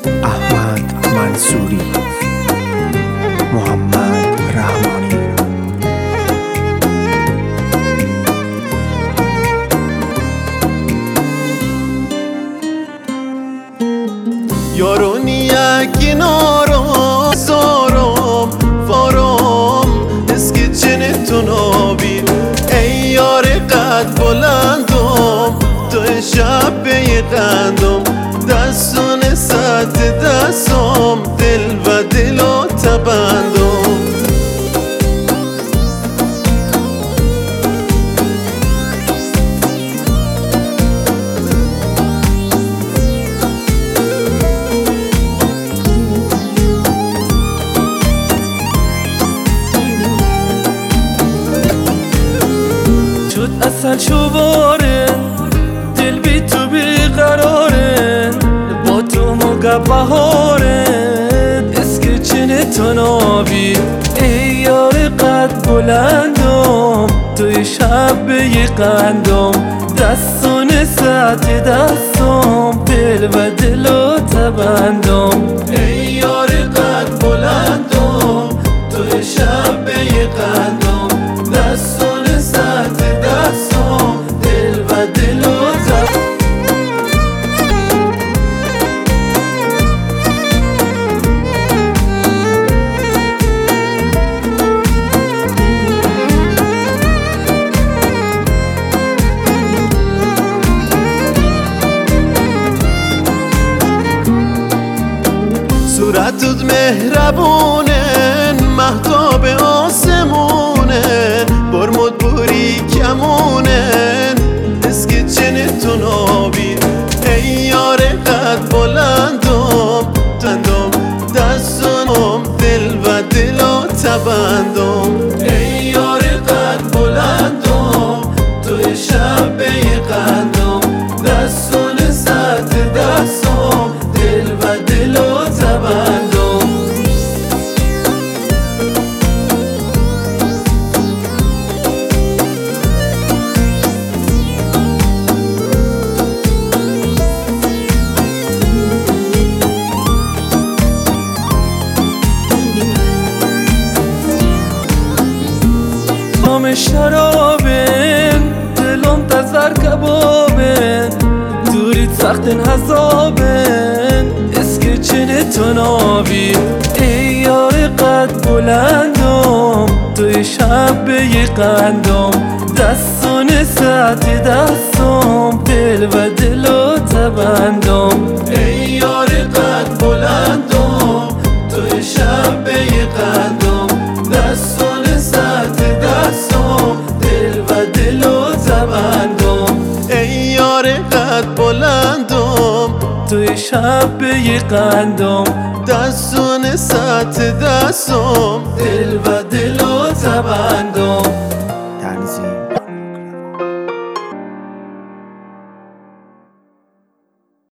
احمد منصوری، محمد رحمانی. یارو نیکی نارم سارم فارم اسکی چنه تو نابی ای یار قد بلندم تو شب قندم دستون ساعت دستم دل و دل و تبندم اصل شواره دل بی تو بیقراره با تو موقع بهاره اسکی چنه تو نابی ای یار قد بلندم توی شب قندم دستون ساعت دستم دل و دل و تبندم ای یار قد بلندم توی شب قندم دستون ساعت دستم دل و دل و صورتت مهربونن مهتاب آسمونن برمود بوری کمونن اسکی چنه تو نابی ای یار قد بلندم تندم دستم دل و دل و تبندم ای یار قد بلندم توی شب قندم دستون ساعت دستم دل و دل و تبندم نام شرابن دلم تزر کبابن دوریت سختن حسابن اسکی چنه تو نابی ای یار قد بلندم توی شب قندم دستون ساعت دستم دل و دل و تبندم ای یار قد بلندم توی شب قندم دستون ساعت دستم دل و دل و تبندم ای یار قد بلندم توی شب قندم دستون ساعت دستم دل و دل و تبندم